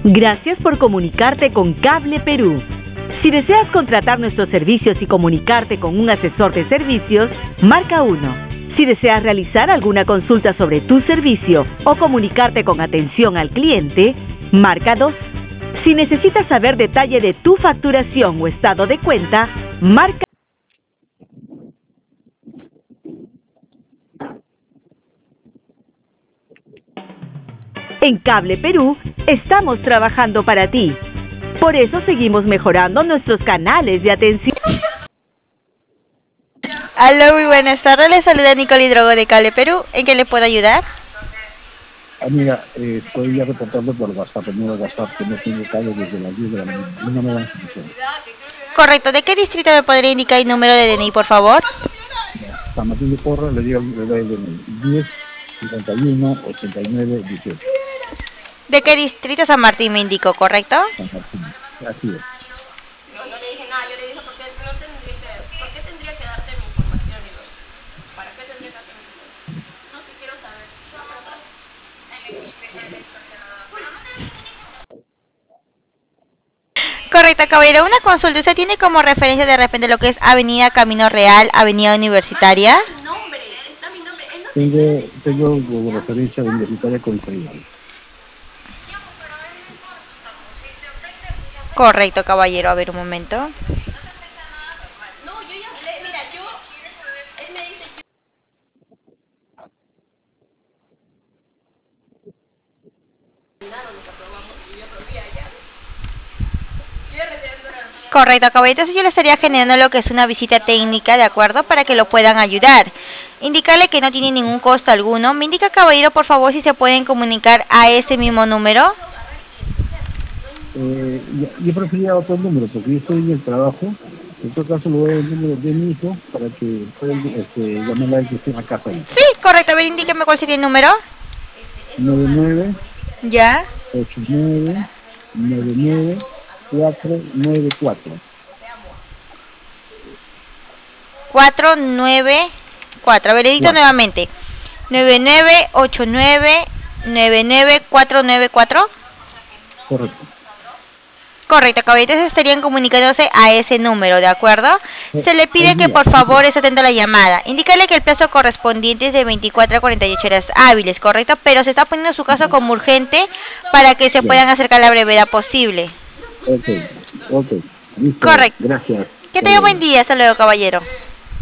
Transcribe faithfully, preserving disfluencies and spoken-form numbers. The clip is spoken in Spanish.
Gracias por comunicarte con Cable Perú. Si deseas contratar nuestros servicios y comunicarte con un asesor de servicios, marca uno. Si deseas realizar alguna consulta sobre tu servicio o comunicarte con atención al cliente, marca dos. Si necesitas saber detalle de tu facturación o estado de cuenta, marca. En Cable Perú estamos trabajando para ti. Por eso seguimos mejorando nuestros canales de atención. Aló, muy buenas tardes. Les saluda Nicole Hidrogo de Cable Perú. ¿En qué le puedo ayudar? Amiga, eh, estoy ya reportando por WhatsApp, el nuevo WhatsApp, que no tengo cable desde las diez de la mañana. Y no me dan solución. Correcto. ¿De qué distrito me podría indicar el número de D N I, por favor? San Martín de Porra, le digo le doy el D N I. diez, cincuenta y uno, ochenta y nueve, dieciocho. ¿De qué distrito? San Martín me indicó, ¿correcto? San Martín, así es. No, no le dije nada, yo le dije porque no tendría que, ¿por qué tendría que darte mi información? Y lo, ¿para qué tendría que darte mi información? No, si quiero saber. Correcto, caballero. Una consulta. ¿Usted tiene como referencia de repente lo que es Avenida Camino Real, Avenida Universitaria? Mi nombre, está mi nombre. Él no Tengo, tengo como referencia de universitaria con Israel. Correcto, caballero. A ver, un momento. No, yo ya hablé, mira, yo, él me dice, Correcto, caballero. Entonces yo le estaría generando lo que es una visita técnica, ¿de acuerdo? Para que lo puedan ayudar. Indicarle que no tiene ningún costo alguno. Me indica, caballero, por favor, si se pueden comunicar a ese mismo número. Eh, yo, yo prefería otro número, porque yo estoy en el trabajo. En todo caso, le doy el número de mi hijo para que pueda este, llamarle a él que esté en la casa ahí. Sí, correcto. A ver, indíqueme cuál sería el número. nueve nueve, Ya. ocho nueve, nueve nueve, cuatro nueve cuatro. cuatro nueve cuatro. A ver, edito Cuatro. nuevamente. nueve nueve ocho nueve nueve nueve cuatro nueve cuatro. Correcto. Correcto, caballeros, estarían comunicándose a ese número, ¿de acuerdo? Se le pide Hoy que día, por favor esté atento a la llamada. Indícale que el plazo correspondiente es de veinticuatro a cuarenta y ocho horas hábiles, ¿correcto? Pero se está poniendo su caso como urgente para que se Bien. puedan acercar a la brevedad posible. Ok, ok. Listo. Correcto. Gracias. Que Hasta tenga buen luego. día. Hasta luego, caballero.